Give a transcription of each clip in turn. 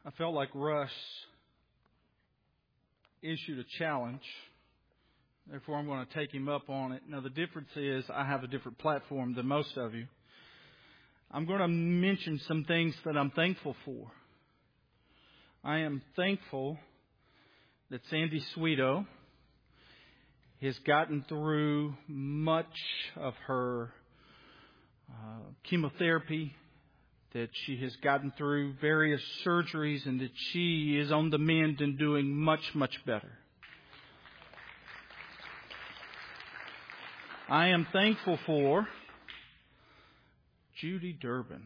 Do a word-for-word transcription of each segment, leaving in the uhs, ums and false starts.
I felt like Russ issued a challenge. Therefore, I'm going to take him up on it. Now, the difference is I have a different platform than most of you. I'm going to mention some things that I'm thankful for. I am thankful that Sandy Sweeto has gotten through much of her uh, chemotherapy, that she has gotten through various surgeries, and that she is on the mend and doing much, much better. I am thankful for Judy Durbin.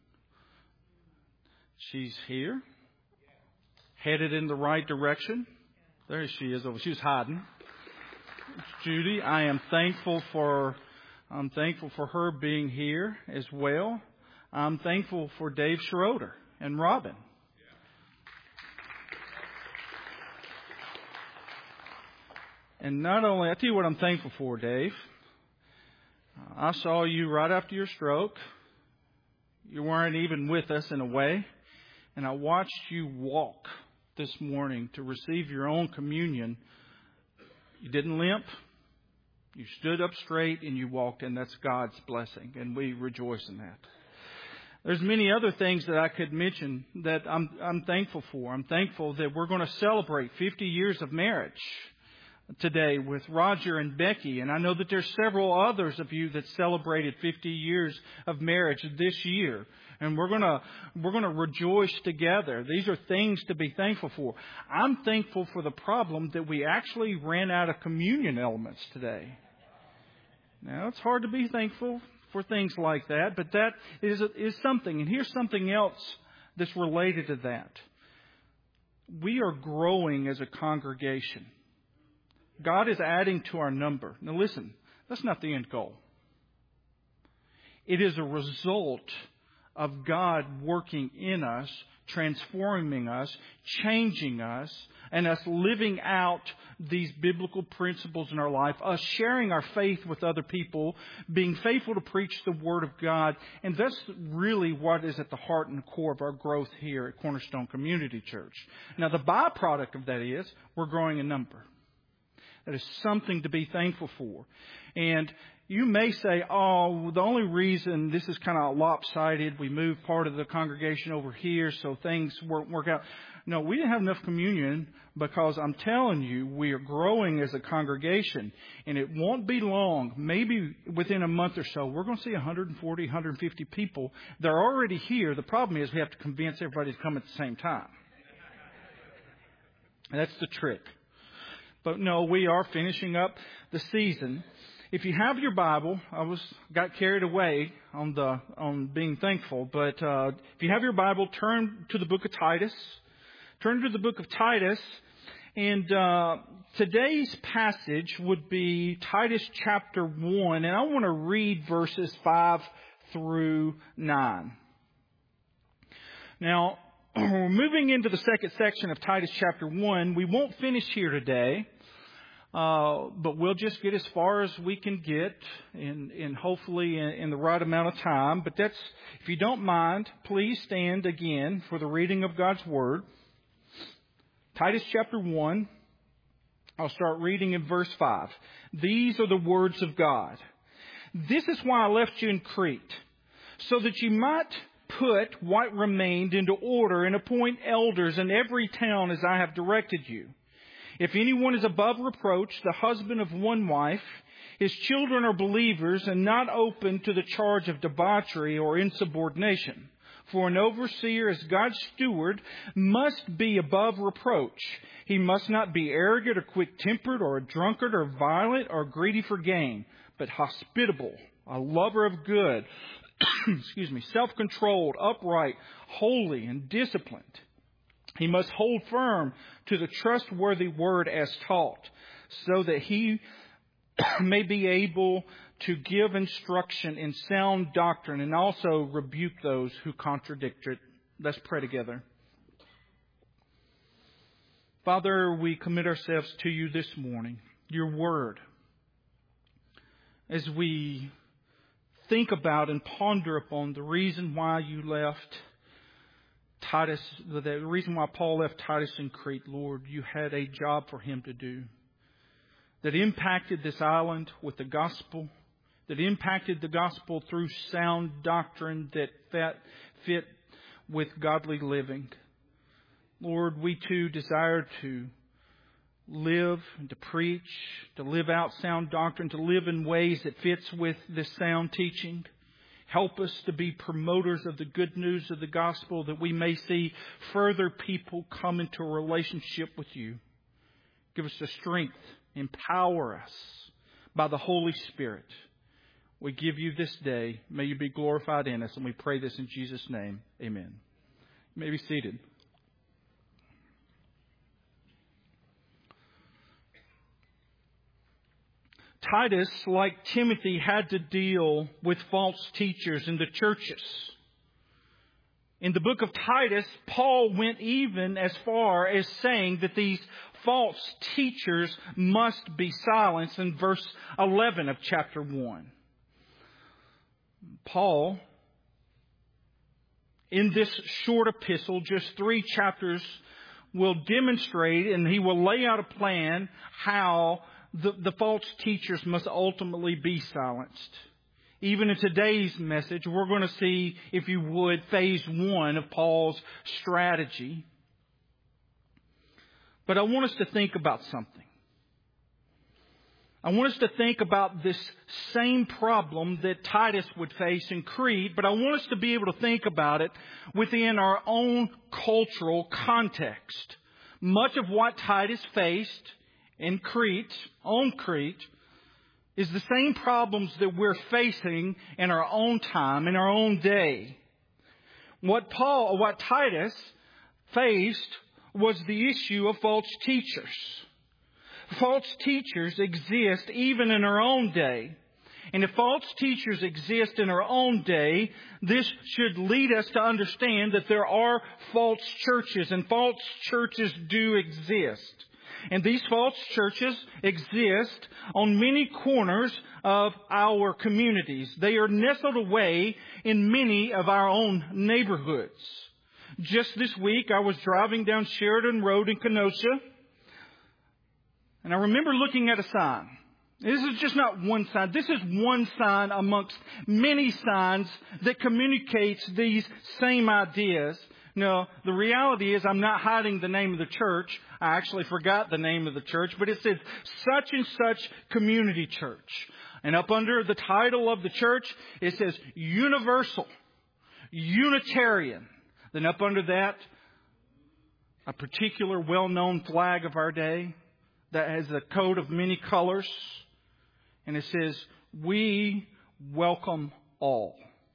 She's here, headed in the right direction. There she is. Over. She was hiding. Judy, I am thankful for. I'm thankful for her being here as well. I'm thankful for Dave Schroeder and Robin. And not only, I tell you what I'm thankful for, Dave. I saw you right after your stroke. You weren't even with us in a way. And I watched you walk this morning to receive your own communion. You didn't limp. You stood up straight and you walked, and that's God's blessing. And we rejoice in that. There's many other things that I could mention that I'm, I'm thankful for. I'm thankful that we're going to celebrate fifty years of marriage today with Roger and Becky. And I know that there's several others of you that celebrated fifty years of marriage this year. And we're going to, we're going to rejoice together. These are things to be thankful for. I'm thankful for the problem that we actually ran out of communion elements today. Now, it's hard to be thankful for things like that, but that is, is something. And here's something else that's related to that. We are growing as a congregation. God is adding to our number. Now listen, that's not the end goal. It is a result of God working in us, transforming us, changing us, and us living out these biblical principles in our life, us sharing our faith with other people, being faithful to preach the Word of God. And that's really what is at the heart and core of our growth here at Cornerstone Community Church. Now, the byproduct of that is we're growing in number. That is something to be thankful for. And you may say, oh, the only reason this is kind of lopsided, we moved part of the congregation over here so things won't work out. No, we didn't have enough communion because I'm telling you, we are growing as a congregation. And it won't be long, maybe within a month or so, we're going to see one hundred forty, one hundred fifty people. They're already here. The problem is we have to convince everybody to come at the same time. That's the trick. But no, we are finishing up the season. If you have your Bible, I was got carried away on the on being thankful. But uh, if you have your Bible, turn to the book of Titus. Turn to the book of Titus, and uh, today's passage would be Titus chapter one, and I want to read verses five through nine. Now, moving into the second section of Titus chapter one, we won't finish here today. Uh, but we'll just get as far as we can get, in, in hopefully in, in the right amount of time. But that's, if you don't mind, please stand again for the reading of God's Word. Titus chapter one, I'll start reading in verse five. These are the words of God. This is why I left you in Crete, so that you might put what remained into order and appoint elders in every town as I have directed you. If anyone is above reproach, the husband of one wife, his children are believers and not open to the charge of debauchery or insubordination. For an overseer as God's steward must be above reproach. He must not be arrogant or quick-tempered or a drunkard or violent or greedy for gain, but hospitable, a lover of good, excuse me, self-controlled, upright, holy, and disciplined. He must hold firm to the trustworthy word as taught, so that he may be able to give instruction in sound doctrine and also rebuke those who contradict it. Let's pray together. Father, we commit ourselves to you this morning, your word. As we think about and ponder upon the reason why you left Titus, the reason why Paul left Titus in Crete, Lord, you had a job for him to do that impacted this island with the gospel, that impacted the gospel through sound doctrine that fit, fit with godly living. Lord, we too desire to live and to preach, to live out sound doctrine, to live in ways that fits with this sound teaching. Help us to be promoters of the good news of the gospel, that we may see further people come into a relationship with you. Give us the strength. Empower us by the Holy Spirit. We give you this day. May you be glorified in us. And we pray this in Jesus' name. Amen. You may be seated. Titus, like Timothy, had to deal with false teachers in the churches. In the book of Titus, Paul went even as far as saying that these false teachers must be silenced in verse eleven of chapter one. Paul, in this short epistle, just three chapters, will demonstrate and he will lay out a plan how the, the false teachers must ultimately be silenced. Even in today's message, we're going to see, if you would, phase one of Paul's strategy. But I want us to think about something. I want us to think about this same problem that Titus would face in Crete, but I want us to be able to think about it within our own cultural context. Much of what Titus faced in Crete, on Crete, is the same problems that we're facing in our own time, in our own day. What Paul, what Titus faced was the issue of false teachers. False teachers exist even in our own day. And if false teachers exist in our own day, this should lead us to understand that there are false churches, and false churches do exist. And these false churches exist on many corners of our communities. They are nestled away in many of our own neighborhoods. Just this week, I was driving down Sheridan Road in Kenosha, and I remember looking at a sign. This is just not one sign. This is one sign amongst many signs that communicates these same ideas. No, the reality is I'm not hiding the name of the church. I actually forgot the name of the church, but it says such and such community church. And up under the title of the church, it says Universal, Unitarian. Then up under that, a particular well-known flag of our day that has a coat of many colors. And it says, we welcome all.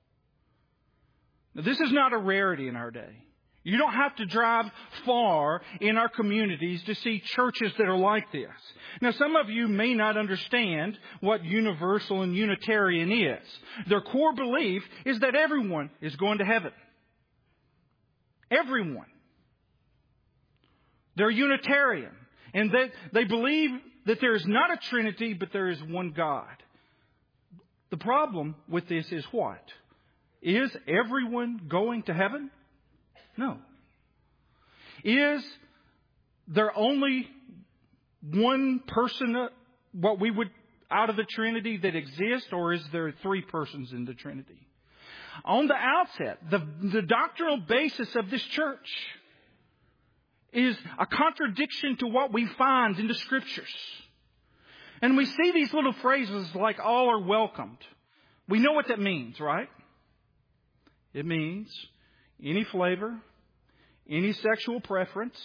Now, this is not a rarity in our day. You don't have to drive far in our communities to see churches that are like this. Now, some of you may not understand what universal and Unitarian is. Their core belief is that everyone is going to heaven. Everyone. They're Unitarian. And that they believe that there is not a Trinity, but there is one God. The problem with this is what? Is everyone going to heaven? No. Is there only one person, what we would, out of the Trinity that exists, or is there three persons in the Trinity? On the outset, the, the doctrinal basis of this church is a contradiction to what we find in the Scriptures. And we see these little phrases like all are welcomed. We know what that means, right? It means any flavor, any sexual preference,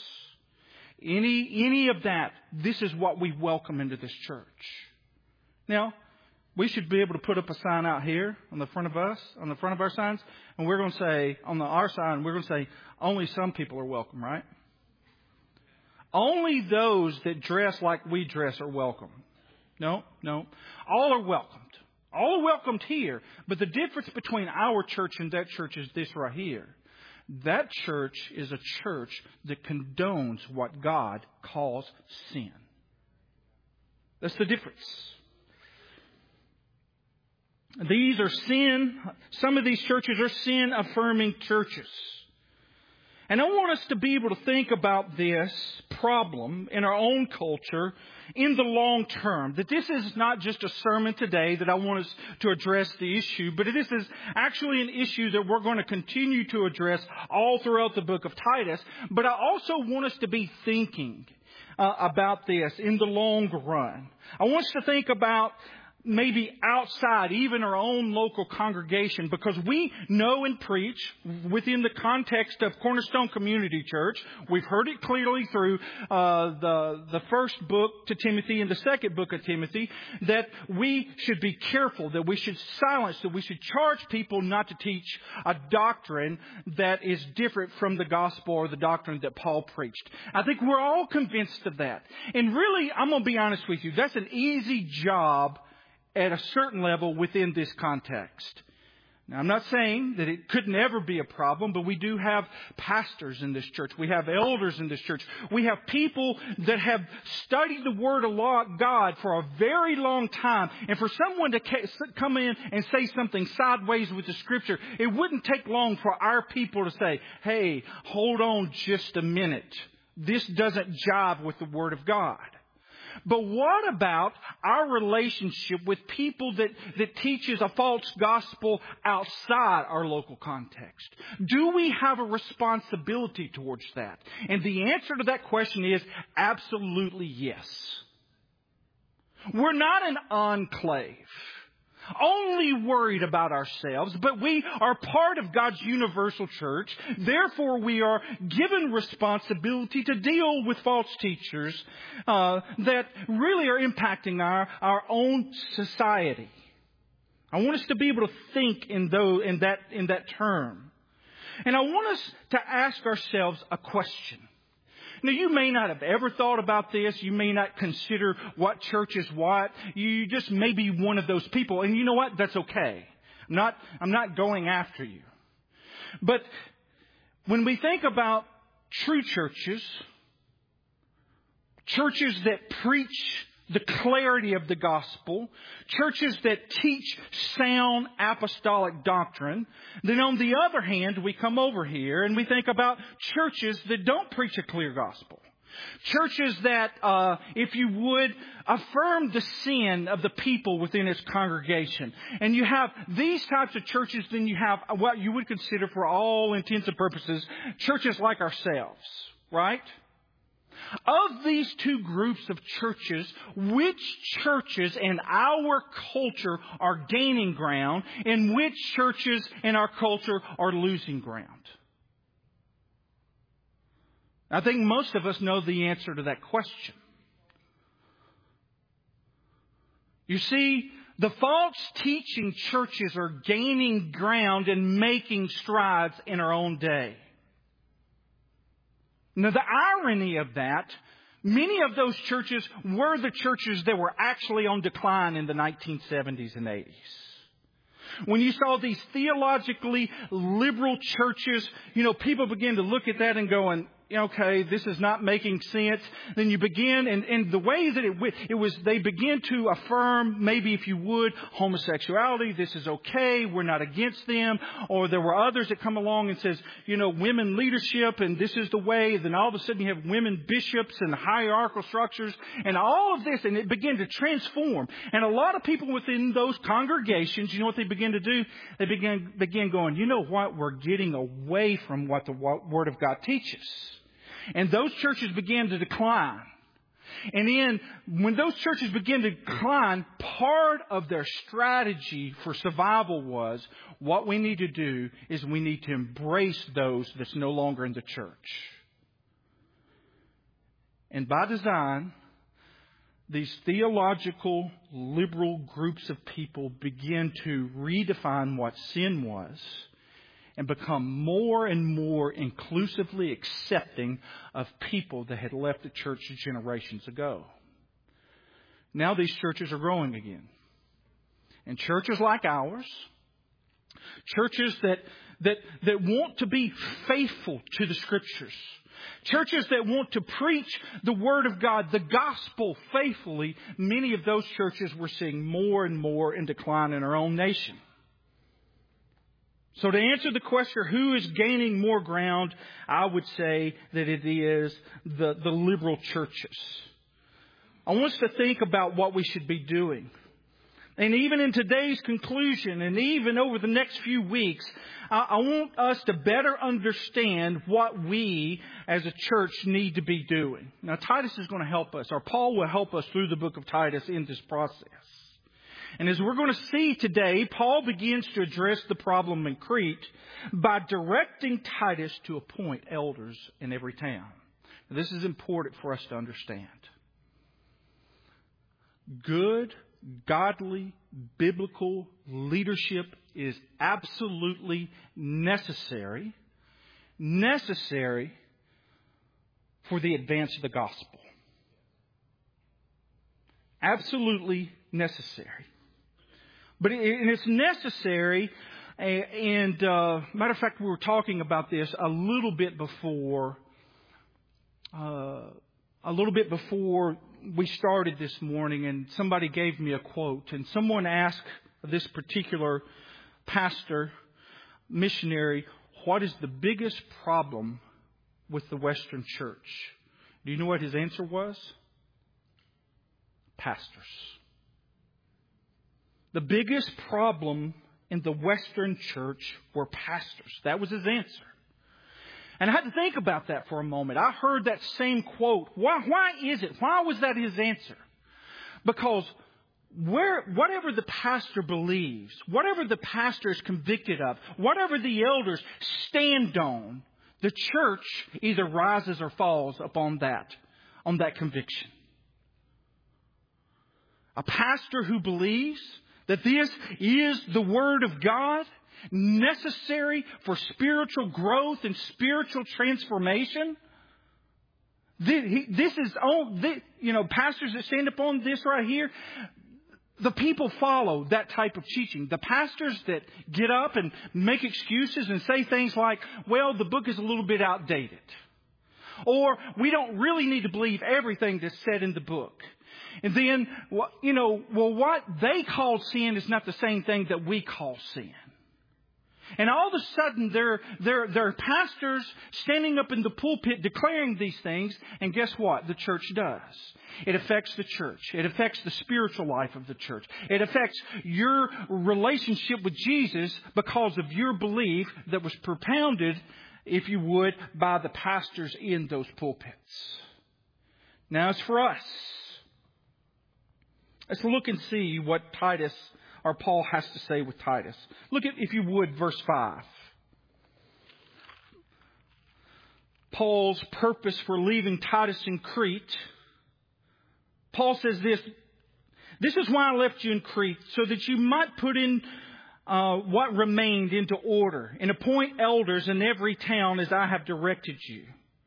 any any of that. This is what we welcome into this church. Now, we should be able to put up a sign out here on the front of us, on the front of our signs, and we're going to say, on the our sign, we're going to say, only some people are welcome, right? Only those that dress like we dress are welcome. No, no. All are welcomed. All are welcomed here. But the difference between our church and that church is this right here. That church is a church that condones what God calls sin. That's the difference. These are sin. Some of these churches are sin-affirming churches. And I want us to be able to think about this problem in our own culture in the long term. That this is not just a sermon today that I want us to address the issue, but this is actually an issue that we're going to continue to address all throughout the book of Titus. But I also want us to be thinking uh, about this in the long run. I want us to think about maybe outside, even our own local congregation, because we know and preach within the context of Cornerstone Community Church. We've heard it clearly through uh, the the first book to Timothy and the second book of Timothy, that we should be careful, that we should silence, that we should charge people not to teach a doctrine that is different from the gospel or the doctrine that Paul preached. I think we're all convinced of that. And really, I'm going to be honest with you, that's an easy job at a certain level within this context. Now, I'm not saying that it could never be a problem, but we do have pastors in this church. We have elders in this church. We have people that have studied the Word of God for a very long time. And for someone to come in and say something sideways with the Scripture, it wouldn't take long for our people to say, hey, hold on just a minute. This doesn't jive with the Word of God. But what about our relationship with people that, that teaches a false gospel outside our local context? Do we have a responsibility towards that? And the answer to that question is absolutely yes. We're not an enclave, only worried about ourselves, but we are part of God's universal church. Therefore, we are given responsibility to deal with false teachers uh, that really are impacting our, our own society. I want us to be able to think in, those, in, that, in that term. And I want us to ask ourselves a question. Now, you may not have ever thought about this. You may not consider what church is what. You just may be one of those people. And you know what? That's okay. I'm not, I'm not going after you. But when we think about true churches, churches that preach the clarity of the gospel, churches that teach sound apostolic doctrine, then on the other hand, we come over here and we think about churches that don't preach a clear gospel. Churches that, uh, if you would, affirm the sin of the people within its congregation. And you have these types of churches, then you have what you would consider, for all intents and purposes, churches like ourselves, right? Of these two groups of churches, which churches in our culture are gaining ground and which churches in our culture are losing ground? I think most of us know the answer to that question. You see, the false teaching churches are gaining ground and making strides in our own day. Now, the irony of that, many of those churches were the churches that were actually on decline in the nineteen seventies and eighties. When you saw these theologically liberal churches, you know, people began to look at that and going, okay, this is not making sense. Then you begin, and, and the way that it it was, they began to affirm, maybe if you would, homosexuality. This is okay. We're not against them. Or there were others that come along and says, you know, women leadership, and this is the way. Then all of a sudden you have women bishops and hierarchical structures and all of this, and it began to transform. And a lot of people within those congregations, you know what they began to do? They began, began going, you know what? We're getting away from what the Word of God teaches. And those churches began to decline. And then when those churches began to decline, part of their strategy for survival was, what we need to do is we need to embrace those that's no longer in the church. And by design, these theological liberal groups of people begin to redefine what sin was and become more and more inclusively accepting of people that had left the church generations ago. Now these churches are growing again. And churches like ours, churches that, that, that want to be faithful to the Scriptures, churches that want to preach the Word of God, the gospel faithfully, many of those churches we're seeing more and more in decline in our own nation. So to answer the question, who is gaining more ground, I would say that it is the, the liberal churches. I want us to think about what we should be doing. And even in today's conclusion, and even over the next few weeks, I, I want us to better understand what we as a church need to be doing. Now, Titus is going to help us, or Paul will help us through the book of Titus in this process. And as we're going to see today, Paul begins to address the problem in Crete by directing Titus to appoint elders in every town. Now, this is important for us to understand. Good, godly, biblical leadership is absolutely necessary, necessary for the advance of the gospel. Absolutely necessary. But it, and it's necessary, and uh, matter of fact, we were talking about this a little bit before, uh, a little bit before we started this morning, and somebody gave me a quote, and someone asked this particular pastor, missionary, what is the biggest problem with the Western church? Do you know what his answer was? Pastors. The biggest problem in the Western church were pastors. That was his answer. And I had to think about that for a moment. I heard that same quote. Why, why is it? Why was that his answer? Because where, whatever the pastor believes, whatever the pastor is convicted of, whatever the elders stand on, the church either rises or falls upon that, on that conviction. A pastor who believes that this is the Word of God, necessary for spiritual growth and spiritual transformation. This is, you know, pastors that stand upon this right here, the people follow that type of teaching. The pastors that get up and make excuses and say things like, well, the book is a little bit outdated. Or we don't really need to believe everything that's said in the book. And then, you know, well, what they call sin is not the same thing that we call sin. And all of a sudden, there, there, there are pastors standing up in the pulpit declaring these things. And guess what? The church does. It affects the church. It affects the spiritual life of the church. It affects your relationship with Jesus because of your belief that was propounded, if you would, by the pastors in those pulpits. Now, it's for us. Let's look and see what Titus or Paul has to say with Titus. Look at, if you would, verse five. Paul's purpose for leaving Titus in Crete. Paul says this, this is why I left you in Crete, so that you might put in uh, what remained into order and appoint elders in every town as I have directed you.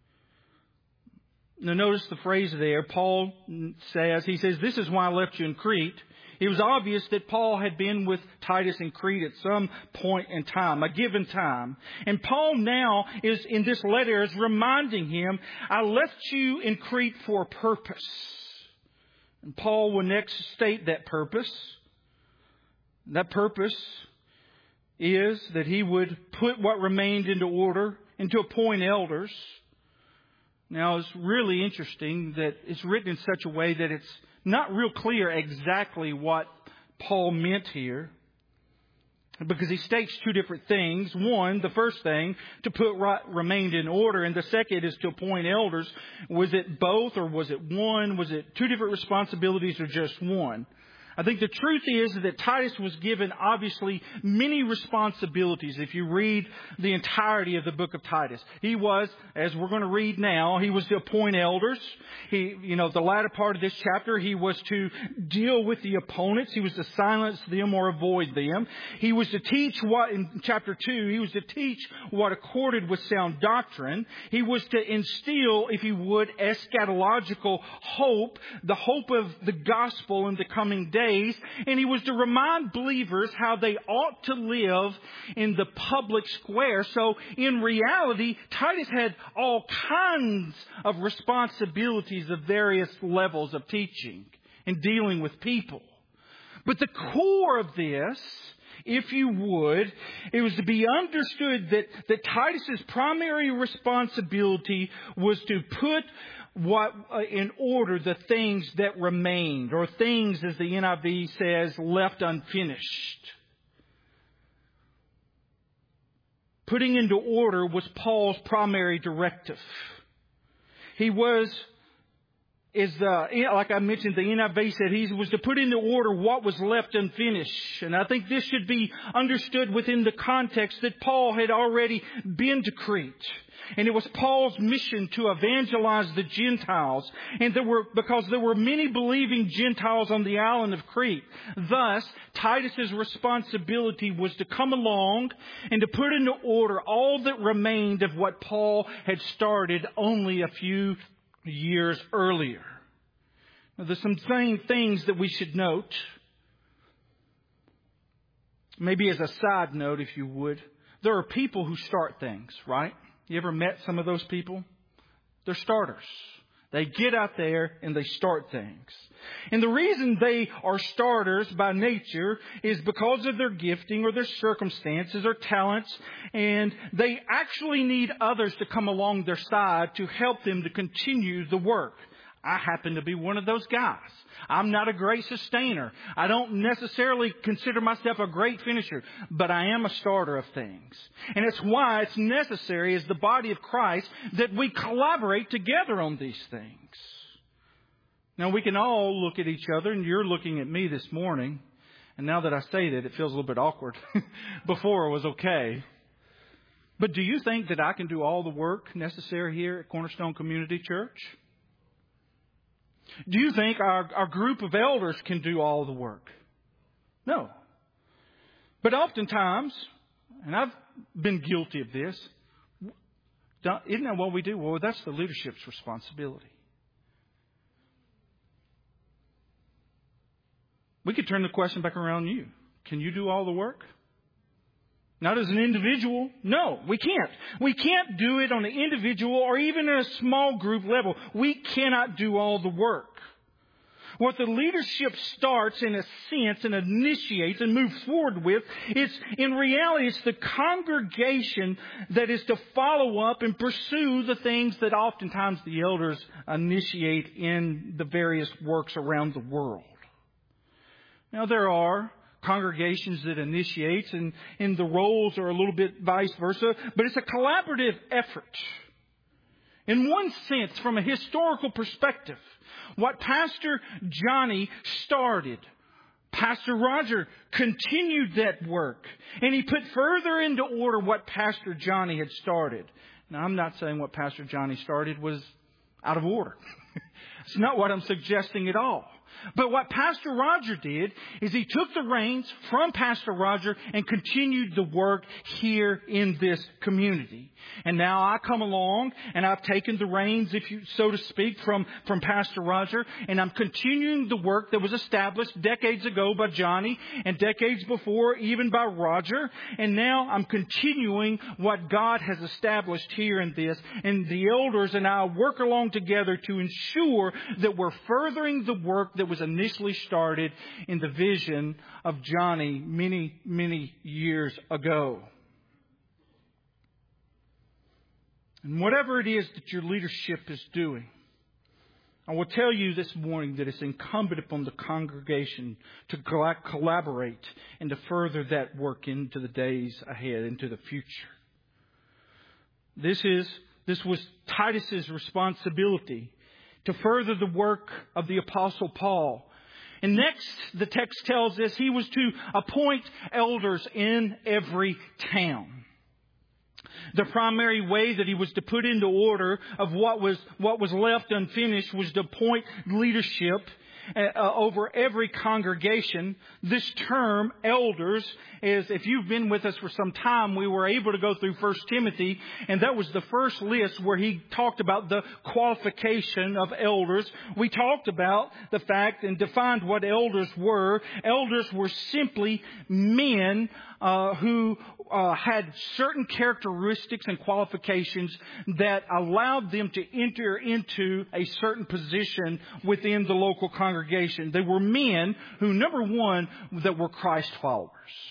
Now notice the phrase there. Paul says, he says, this is why I left you in Crete. It was obvious that Paul had been with Titus in Crete at some point in time, a given time. And Paul now is, in this letter, is reminding him, I left you in Crete for a purpose. And Paul will next state that purpose. That purpose is that he would put what remained into order and to appoint elders. Now, it's really interesting that it's written in such a way that it's not real clear exactly what Paul meant here, because he states two different things. One, the first thing, to put what remained in order, and the second is to appoint elders. Was it both, or was it one? Was it two different responsibilities, or just one? I think the truth is that Titus was given, obviously, many responsibilities. If you read the entirety of the book of Titus, he was, as we're going to read now, he was to appoint elders. He, you know, the latter part of this chapter, he was to deal with the opponents. He was to silence them or avoid them. He was to teach what, in chapter two, he was to teach what accorded with sound doctrine. He was to instill, if you would, eschatological hope, the hope of the gospel in the coming days. And he was to remind believers how they ought to live in the public square. So in reality, Titus had all kinds of responsibilities of various levels of teaching and dealing with people. But the core of this if you would, it was to be understood that, that Titus's primary responsibility was to put what uh, in order the things that remained, or things, as the N I V says, left unfinished. Putting into order was Paul's primary directive. He was, is the, like I mentioned, the N I V said he was to put into order what was left unfinished. And I think this should be understood within the context that Paul had already been to Crete. And it was Paul's mission to evangelize the Gentiles. And there were, because there were many believing Gentiles on the island of Crete. Thus, Titus's responsibility was to come along and to put into order all that remained of what Paul had started only a few years earlier. Now, there's some same things that we should note. Maybe as a side note, if you would. There are people who start things, right? You ever met some of those people? They're starters. They get out there and they start things. And the reason they are starters by nature is because of their gifting or their circumstances or talents. And they actually need others to come along their side to help them to continue the work. I happen to be one of those guys. I'm not a great sustainer. I don't necessarily consider myself a great finisher, but I am a starter of things. And it's why it's necessary as the body of Christ that we collaborate together on these things. Now, we can all look at each other, and you're looking at me this morning. And now that I say that, it feels a little bit awkward. Before it was okay. But do you think that I can do all the work necessary here at Cornerstone Community Church? Do you think our, our group of elders can do all the work? No. But oftentimes, and I've been guilty of this, isn't that what we do? Well, that's the leadership's responsibility. We could turn the question back around you. Can you do all the work? Not as an individual. No, we can't. We can't do it on an individual or even in a small group level. We cannot do all the work. What the leadership starts in a sense and initiates and moves forward with, it's in reality, it's the congregation that is to follow up and pursue the things that oftentimes the elders initiate in the various works around the world. Now, there are congregations that initiates, and, and the roles are a little bit vice versa, but it's a collaborative effort. In one sense, from a historical perspective, what Pastor Johnny started, Pastor Roger continued that work, and he put further into order what Pastor Johnny had started. Now, I'm not saying what Pastor Johnny started was out of order. It's not what I'm suggesting at all. But what Pastor Roger did is he took the reins from Pastor Roger and continued the work here in this community. And now I come along and I've taken the reins, if you so to speak, from, from Pastor Roger, and I'm continuing the work that was established decades ago by Johnny and decades before even by Roger. And now I'm continuing what God has established here in this. And the elders and I work along together to ensure that we're furthering the work that was initially started in the vision of Johnny many, many years ago. And whatever it is that your leadership is doing, I will tell you this morning that it's incumbent upon the congregation to collaborate and to further that work into the days ahead, into the future. This is, this was Titus's responsibility to further the work of the Apostle Paul. And next, the text tells us he was to appoint elders in every town. The primary way that he was to put into order of what was what was left unfinished was to appoint leadership uh, over every congregation. This term, elders, is, if you've been with us for some time, we were able to go through First Timothy, and that was the first list where he talked about the qualification of elders. We talked about the fact and defined what elders were. Elders were simply men uh, who uh, had certain characteristics and qualifications that allowed them to enter into a certain position within the local congregation. They were men who, number one, that were Christ followers.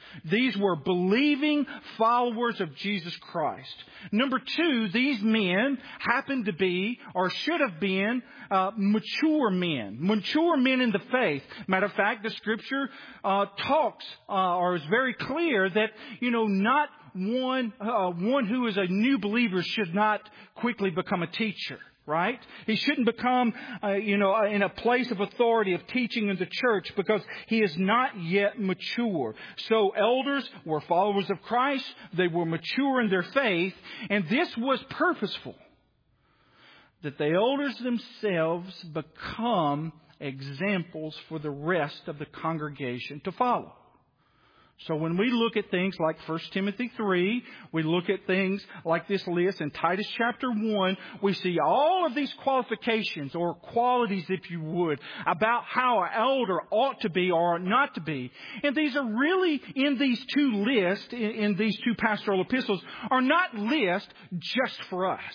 These were believing followers of Jesus Christ. Number two, these men happened to be, or should have been, uh, mature men. Mature men in the faith. Matter of fact, the Scripture uh, talks, uh, or is very clear that, you know, not one, uh, one who is a new believer should not quickly become a teacher. Right? He shouldn't become, uh, you know, in a place of authority of teaching in the church because he is not yet mature. So elders were followers of Christ. They were mature in their faith. And this was purposeful. That the elders themselves become examples for the rest of the congregation to follow. So when we look at things like First Timothy three, we look at things like this list in Titus chapter one, we see all of these qualifications or qualities, if you would, about how an elder ought to be or not to be. And these are really in these two lists, in, in these two pastoral epistles, are not lists just for us.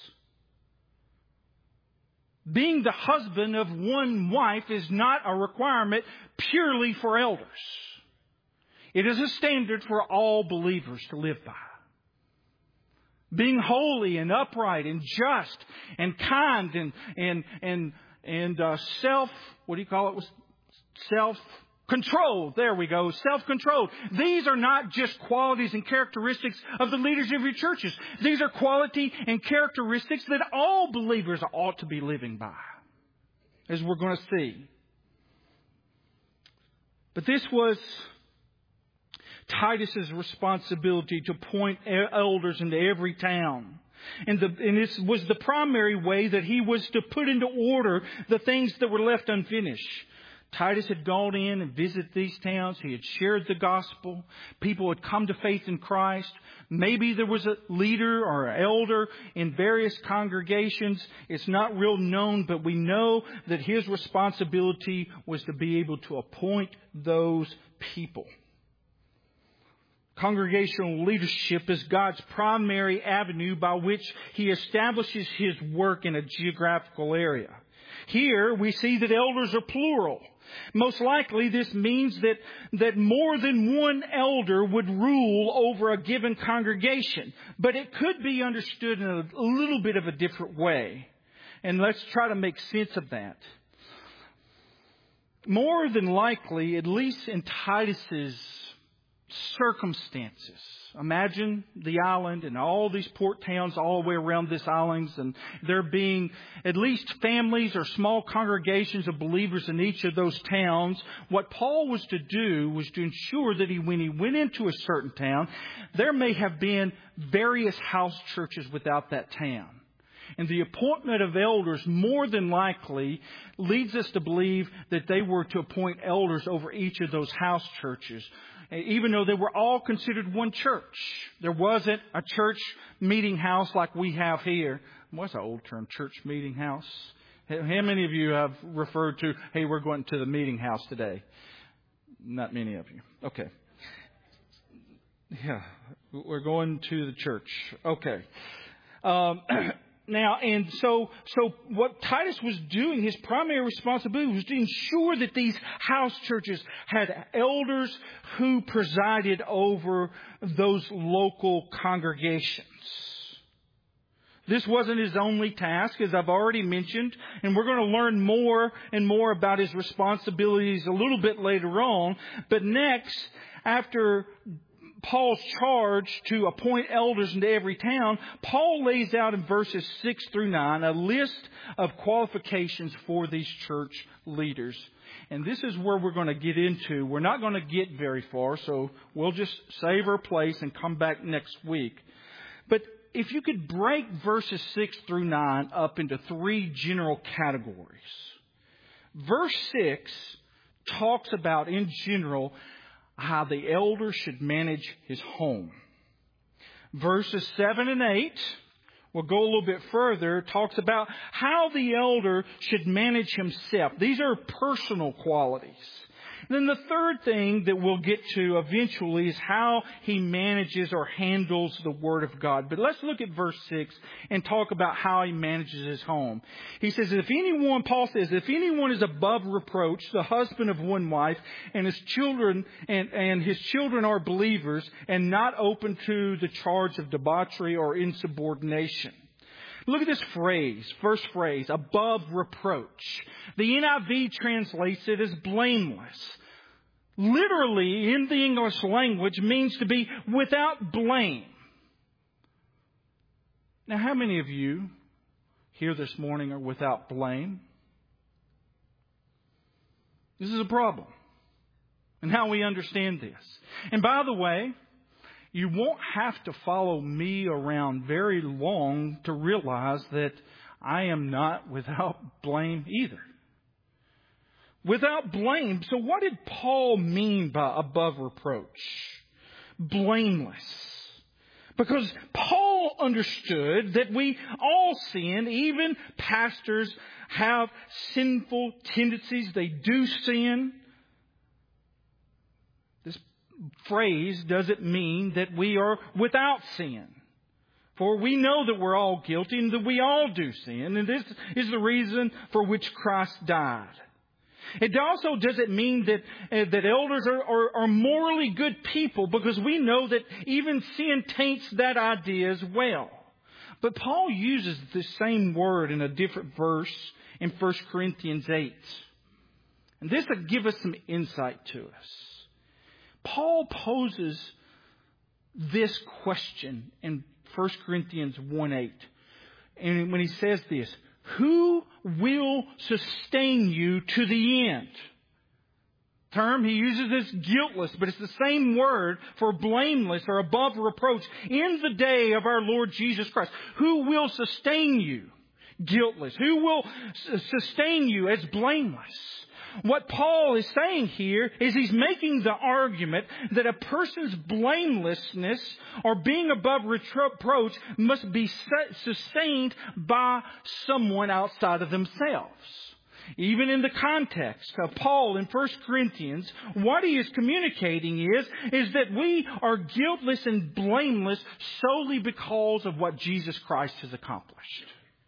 Being the husband of one wife is not a requirement purely for elders. It is a standard for all believers to live by. Being holy and upright and just and kind and and and and uh, self, what do you call it? Self-control. There we go. Self-control. These are not just qualities and characteristics of the leaders of your churches. These are quality and characteristics that all believers ought to be living by, as we're going to see. But this was Titus's responsibility to appoint elders into every town. And, the, and this was the primary way that he was to put into order the things that were left unfinished. Titus had gone in and visited these towns. He had shared the gospel. People had come to faith in Christ. Maybe there was a leader or an elder in various congregations. It's not real known, but we know that his responsibility was to be able to appoint those people. Congregational leadership is God's primary avenue by which He establishes His work in a geographical area. Here we see that elders are plural. Most likely this means that, that more than one elder would rule over a given congregation. But it could be understood in a little bit of a different way. And let's try to make sense of that. More than likely, at least in Titus's circumstances. Imagine the island and all these port towns all the way around this island, and there being at least families or small congregations of believers in each of those towns. What Paul was to do was to ensure that he, when he went into a certain town, there may have been various house churches without that town. And the appointment of elders more than likely leads us to believe that they were to appoint elders over each of those house churches, even though they were all considered one church. There wasn't a church meeting house like we have here. What's an old term, church meeting house? How many of you have referred to, hey, we're going to the meeting house today? Not many of you. Okay. Yeah, we're going to the church. Okay. Um Now, and so, so what Titus was doing, his primary responsibility was to ensure that these house churches had elders who presided over those local congregations. This wasn't his only task, as I've already mentioned, and we're going to learn more and more about his responsibilities a little bit later on. But next, after Paul's charge to appoint elders into every town, Paul lays out in verses six through nine a list of qualifications for these church leaders. And this is where we're going to get into. We're not going to get very far, so we'll just save our place and come back next week. But if you could break verses six through nine up into three general categories. Verse six talks about, in general, how the elder should manage his home. Verses seven and eight, we'll go a little bit further, talks about how the elder should manage himself. These are personal qualities. Then the third thing that we'll get to eventually is how he manages or handles the Word of God. But let's look at verse six and talk about how he manages his home. He says, if anyone, Paul says, if anyone is above reproach, the husband of one wife, and his children, and, and his children are believers, and not open to the charge of debauchery or insubordination. Look at this phrase, first phrase, above reproach. The N I V translates it as blameless. Literally, in the English language, means to be without blame. Now, how many of you here this morning are without blame? This is a problem. And how we understand this. And by the way, you won't have to follow me around very long to realize that I am not without blame either. Without blame. So what did Paul mean by above reproach? Blameless. Because Paul understood that we all sin. Even pastors have sinful tendencies. They do sin. This phrase doesn't mean that we are without sin. For we know that we're all guilty and that we all do sin. And this is the reason for which Christ died. It also doesn't mean that uh, that elders are, are, are morally good people, because we know that even sin taints that idea as well. But Paul uses the same word in a different verse in First Corinthians eight. And this will give us some insight to us. Paul poses this question in First Corinthians one eight. And when he says this, who will sustain you to the end? Term, he uses this guiltless, but it's the same word for blameless or above reproach in the day of our Lord Jesus Christ. Who will sustain you guiltless? Who will sustain you as blameless? What Paul is saying here is he's making the argument that a person's blamelessness or being above reproach must be sustained by someone outside of themselves. Even in the context of Paul in First Corinthians, what he is communicating is, is that we are guiltless and blameless solely because of what Jesus Christ has accomplished.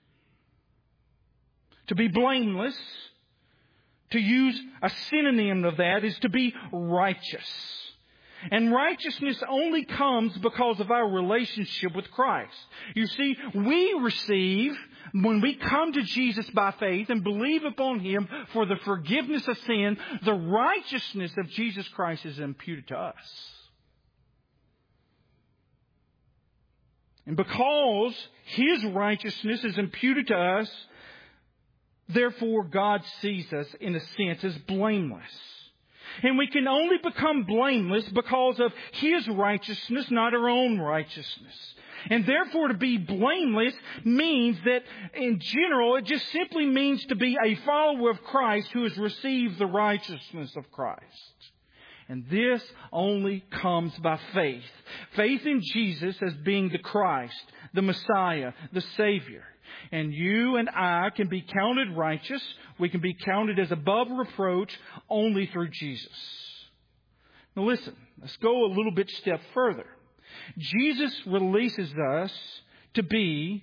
To be blameless, to use a synonym of that, is to be righteous. And righteousness only comes because of our relationship with Christ. You see, we receive, when we come to Jesus by faith and believe upon Him for the forgiveness of sin, the righteousness of Jesus Christ is imputed to us. And because His righteousness is imputed to us, therefore, God sees us, in a sense, as blameless. And we can only become blameless because of His righteousness, not our own righteousness. And therefore, to be blameless means that, in general, it just simply means to be a follower of Christ who has received the righteousness of Christ. And this only comes by faith. Faith in Jesus as being the Christ, the Messiah, the Savior. And you and I can be counted righteous. We can be counted as above reproach only through Jesus. Now listen, let's go a little bit step further. Jesus releases us to be,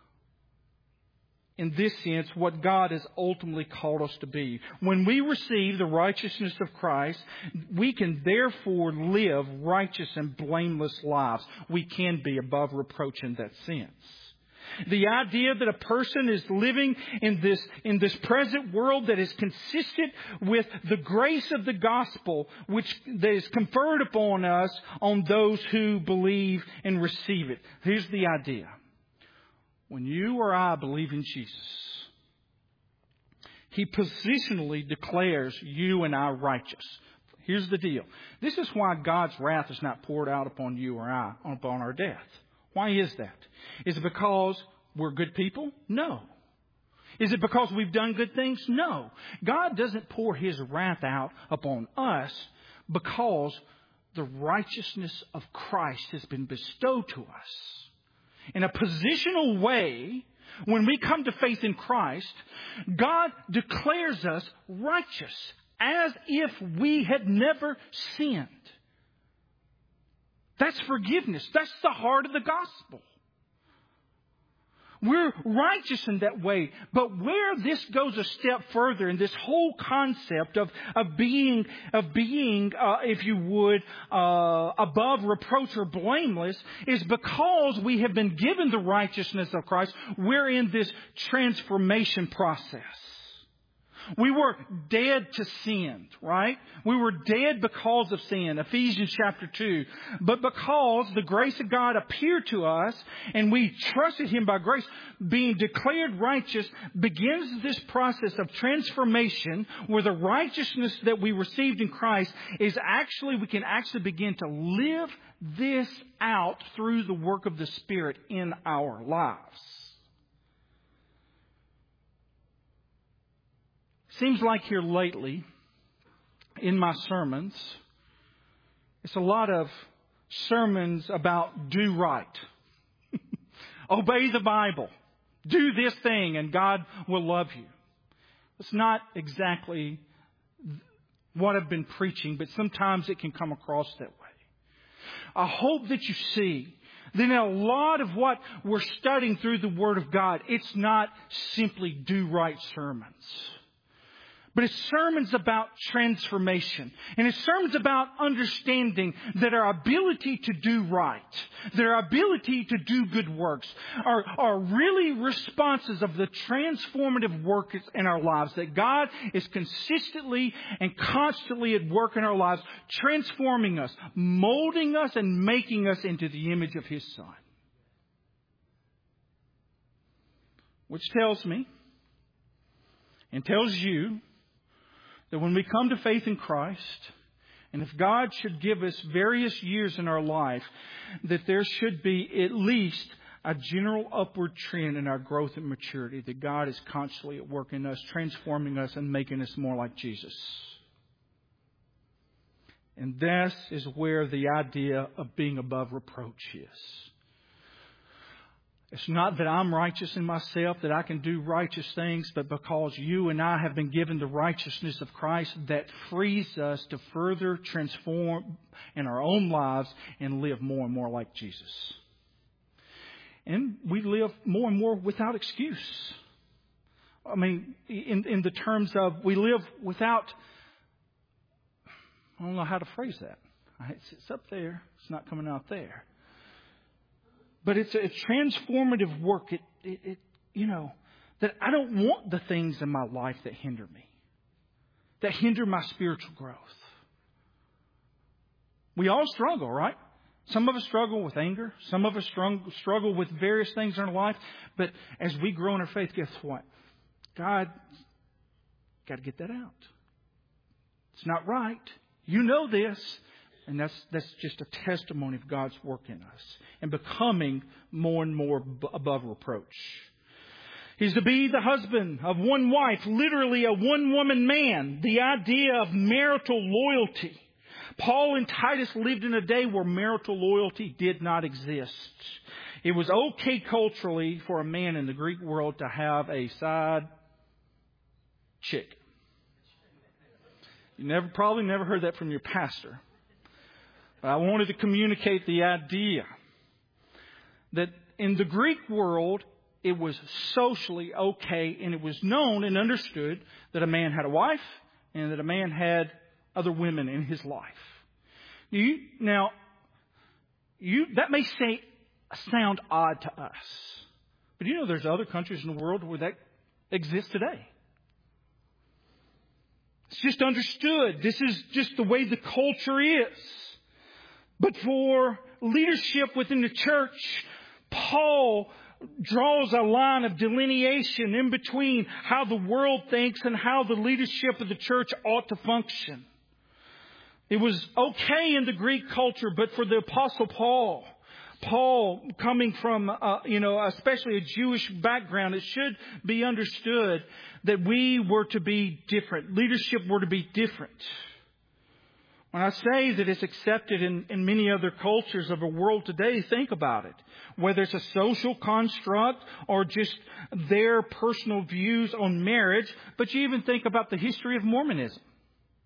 in this sense, what God has ultimately called us to be. When we receive the righteousness of Christ, we can therefore live righteous and blameless lives. We can be above reproach in that sense. The idea that a person is living in this, in this present world that is consistent with the grace of the gospel, which that is conferred upon us on those who believe and receive it. Here's the idea. When you or I believe in Jesus, He positionally declares you and I righteous. Here's the deal. This is why God's wrath is not poured out upon you or I, upon our death. Why is that? Is it because we're good people? No. Is it because we've done good things? No. God doesn't pour His wrath out upon us because the righteousness of Christ has been bestowed to us. In a positional way, when we come to faith in Christ, God declares us righteous as if we had never sinned. That's forgiveness. That's the heart of the gospel. We're righteous in that way. But where this goes a step further in this whole concept of, of being, of being, uh, if you would, uh, above reproach or blameless is because we have been given the righteousness of Christ. We're in this transformation process. We were dead to sin, right? We were dead because of sin, Ephesians chapter two. But because the grace of God appeared to us and we trusted Him by grace, being declared righteous begins this process of transformation where the righteousness that we received in Christ is actually, we can actually begin to live this out through the work of the Spirit in our lives. Seems like here lately, in my sermons, it's a lot of sermons about do right. Obey the Bible. Do this thing and God will love you. It's not exactly what I've been preaching, but sometimes it can come across that way. I hope that you see that in a lot of what we're studying through the Word of God, it's not simply do right sermons. But it's sermons about transformation. And it's sermons about understanding that our ability to do right, that our ability to do good works are, are really responses of the transformative work in our lives. That God is consistently and constantly at work in our lives, transforming us, molding us, and making us into the image of His Son. Which tells me and tells you that when we come to faith in Christ, and if God should give us various years in our life, that there should be at least a general upward trend in our growth and maturity, that God is constantly at work in us, transforming us and making us more like Jesus. And this is where the idea of being above reproach is. It's not that I'm righteous in myself, that I can do righteous things, but because you and I have been given the righteousness of Christ that frees us to further transform in our own lives and live more and more like Jesus. And we live more and more without excuse. I mean, in, in the terms of we live without, I don't know how to phrase that. It's, it's up there. It's not coming out there. But it's a transformative work. It, it, it, you know, that I don't want the things in my life that hinder me, that hinder my spiritual growth. We all struggle, right? Some of us struggle with anger. Some of us struggle with various things in our life. But as we grow in our faith, guess what? God, got to get that out. It's not right. You know this. And that's that's just a testimony of God's work in us and becoming more and more b- above reproach. He's to be the husband of one wife, literally a one-woman man. The idea of marital loyalty. Paul and Titus lived in a day where marital loyalty did not exist. It was okay culturally for a man in the Greek world to have a side chick. You never probably never heard that from your pastor. But I wanted to communicate the idea that in the Greek world, it was socially okay and it was known and understood that a man had a wife and that a man had other women in his life. You, now, you that may say, sound odd to us. But you know there's other countries in the world where that exists today. It's just understood. This is just the way the culture is. But for leadership within the church, Paul draws a line of delineation in between how the world thinks and how the leadership of the church ought to function. It was okay in the Greek culture, but for the Apostle Paul, Paul coming from, uh, you know, especially a Jewish background, it should be understood that we were to be different. Leadership were to be different. When I say that it's accepted in, in many other cultures of the world today, think about it. Whether it's a social construct or just their personal views on marriage, but you even think about the history of Mormonism.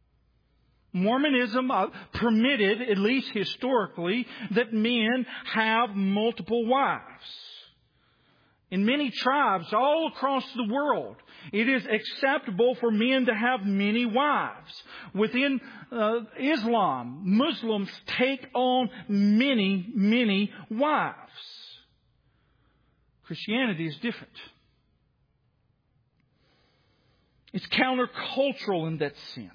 Mormonism uh, permitted, at least historically, that men have multiple wives. In many tribes all across the world, it is acceptable for men to have many wives. Within uh, Islam, Muslims take on many, many wives. Christianity is different. It's countercultural in that sense.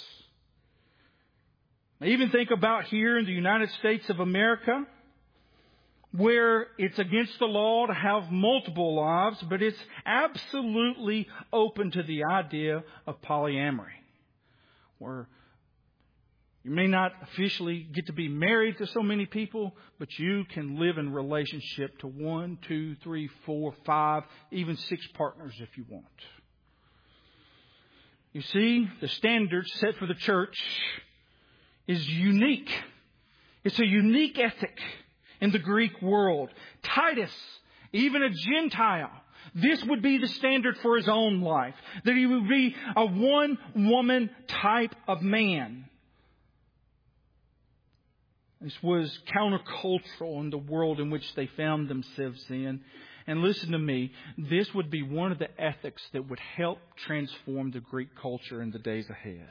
I even think about here in the United States of America, where it's against the law to have multiple wives, but it's absolutely open to the idea of polyamory, where you may not officially get to be married to so many people, but you can live in relationship to one, two, three, four, five, even six partners if you want. You see, the standard set for the church is unique. It's a unique ethic in the Greek world. Titus, even a Gentile, this would be the standard for his own life. That he would be a one-woman type of man. This was countercultural in the world in which they found themselves in. And listen to me, this would be one of the ethics that would help transform the Greek culture in the days ahead.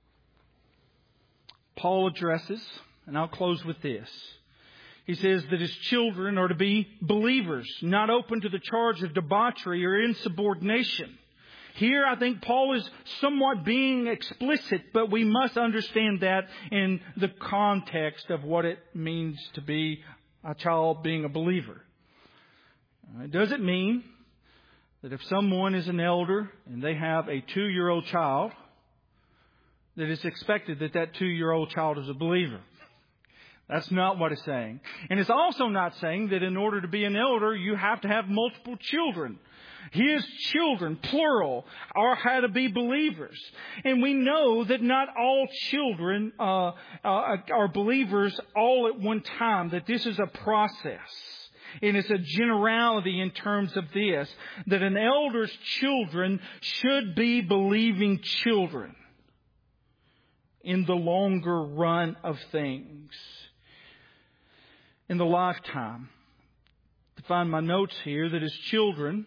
Paul addresses, and I'll close with this. He says that his children are to be believers, not open to the charge of debauchery or insubordination. Here, I think Paul is somewhat being explicit, but we must understand that in the context of what it means to be a child being a believer. It doesn't mean that if someone is an elder and they have a two-year-old child, that it's expected that that two-year-old child is a believer. That's not what it's saying. And it's also not saying that in order to be an elder, you have to have multiple children. His children, plural, are how to be believers. And we know that not all children uh, uh, are believers all at one time, that this is a process. And it's a generality in terms of this, that an elder's children should be believing children in the longer run of things. In the lifetime. To find my notes here, that as children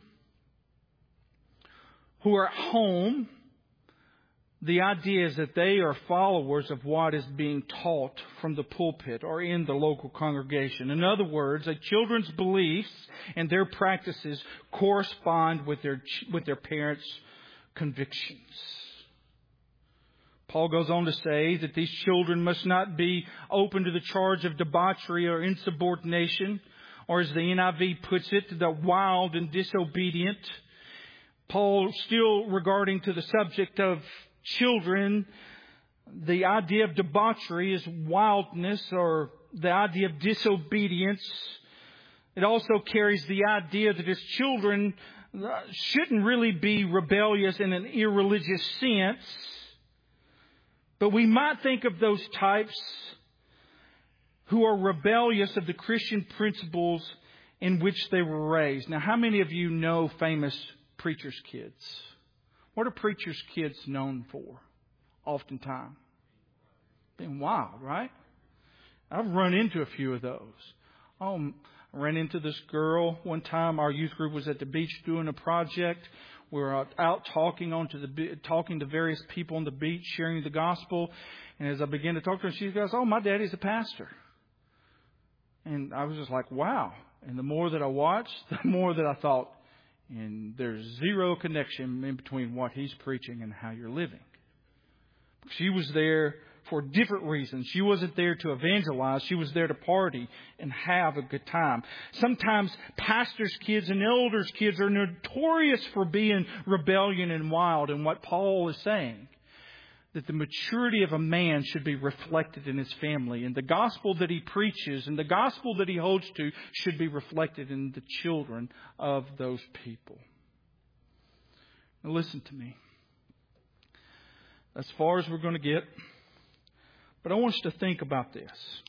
who are at home, the idea is that they are followers of what is being taught from the pulpit or in the local congregation. In other words, a children's beliefs and their practices correspond with their with their parents' convictions. Paul goes on to say that these children must not be open to the charge of debauchery or insubordination, or as the N I V puts it, the wild and disobedient. Paul, still regarding to the subject of children, the idea of debauchery is wildness, or the idea of disobedience. It also carries the idea that his children shouldn't really be rebellious in an irreligious sense. But we might think of those types who are rebellious of the Christian principles in which they were raised. Now, how many of you know famous preachers' kids? What are preachers' kids known for? Oftentimes, being wild, right? I've run into a few of those. Oh, I ran into this girl one time. Our youth group was at the beach doing a project. We were out, out talking on to the talking to various people on the beach, sharing the gospel. And as I began to talk to her, she goes, "Oh, my daddy's a pastor." And I was just like, "Wow!" And the more that I watched, the more that I thought, and there's zero connection in between what he's preaching and how you're living. She was there for different reasons. She wasn't there to evangelize. She was there to party and have a good time. Sometimes pastors' kids and elders' kids are notorious for being rebellion and wild. And what Paul is saying, that the maturity of a man should be reflected in his family. And the gospel that he preaches and the gospel that he holds to should be reflected in the children of those people. Now listen to me. As far as we're going to get, but I want us to think about this.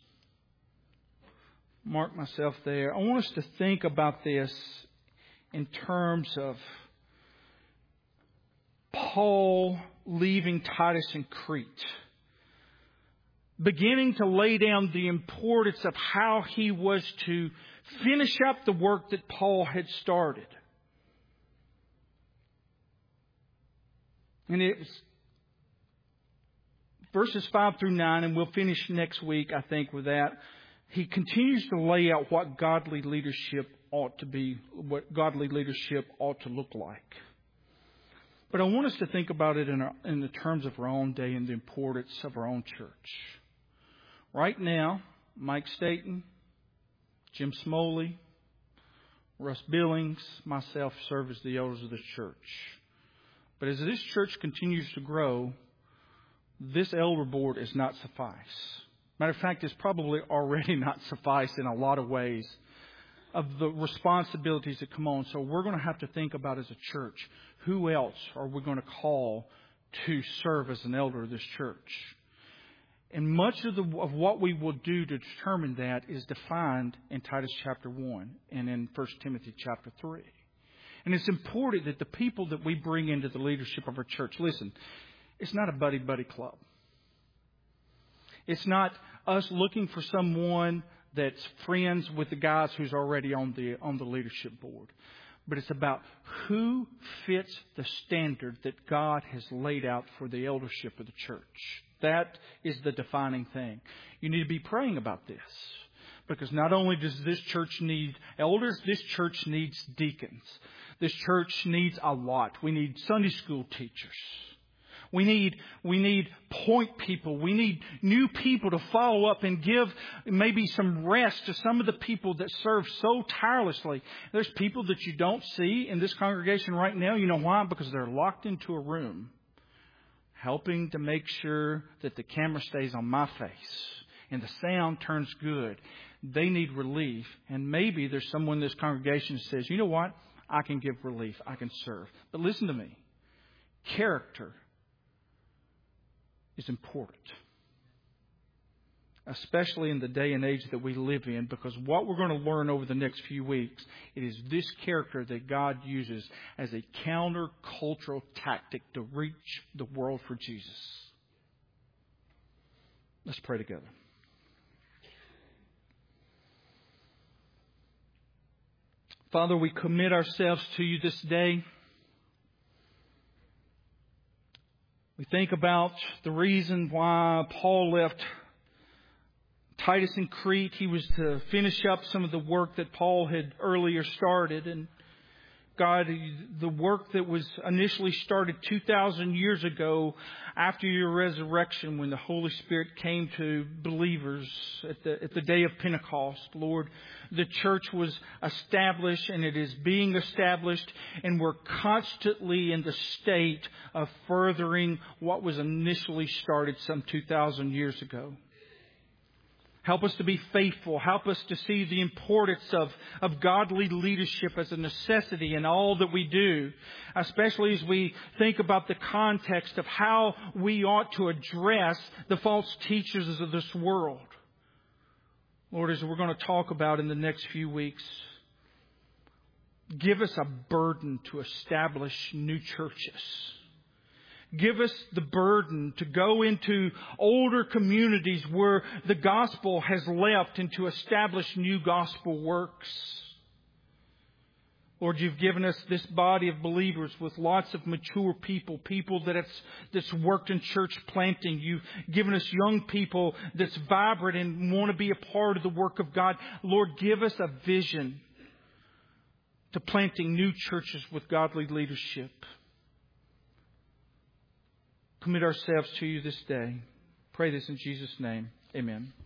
Mark myself there. I want us to think about this in terms of Paul leaving Titus in Crete beginning to lay down the importance of how he was to finish up the work that Paul had started. And it's verses five through nine, and we'll finish next week, I think, with that. He continues to lay out what godly leadership ought to be, what godly leadership ought to look like. But I want us to think about it in, our, in the terms of our own day and the importance of our own church. Right now, Mike Staten, Jim Smoley, Russ Billings, myself serve as the elders of this church. But as this church continues to grow, this elder board is not suffice. Matter of fact, it's probably already not suffice in a lot of ways of the responsibilities that come on. So we're going to have to think about as a church, who else are we going to call to serve as an elder of this church? And much of, the, of what we will do to determine that is defined in Titus chapter one and in First Timothy chapter three. And it's important that the people that we bring into the leadership of our church, listen, it's not a buddy-buddy club. It's not us looking for someone that's friends with the guys who's already on the on the leadership board. But it's about who fits the standard that God has laid out for the eldership of the church. That is the defining thing. You need to be praying about this. Because not only does this church need elders, this church needs deacons. This church needs a lot. We need Sunday school teachers. We need, we need point people. We need new people to follow up and give maybe some rest to some of the people that serve so tirelessly. There's people that you don't see in this congregation right now. You know why? Because they're locked into a room, helping to make sure that the camera stays on my face and the sound turns good. They need relief. And maybe there's someone in this congregation that says, you know what? I can give relief. I can serve. But listen to me. Character is important, especially in the day and age that we live in, because what we're going to learn over the next few weeks, it is this character that God uses as a counter-cultural tactic to reach the world for Jesus. Let's pray together. Father, we commit ourselves to you this day. We think about the reason why Paul left Titus in Crete. He was to finish up some of the work that Paul had earlier started. And God, the work that was initially started two thousand years ago after your resurrection, when the Holy Spirit came to believers at the, at the day of Pentecost, Lord, the church was established and it is being established, and we're constantly in the state of furthering what was initially started some two thousand years ago. Help us to be faithful. Help us to see the importance of, of godly leadership as a necessity in all that we do, especially as we think about the context of how we ought to address the false teachers of this world. Lord, as we're going to talk about in the next few weeks, give us a burden to establish new churches. Give us the burden to go into older communities where the gospel has left and to establish new gospel works. Lord, you've given us this body of believers with lots of mature people, people that it's, that's worked in church planting. You've given us young people that's vibrant and want to be a part of the work of God. Lord, give us a vision to planting new churches with godly leadership. Commit ourselves to you this day. Pray this in Jesus' name. Amen.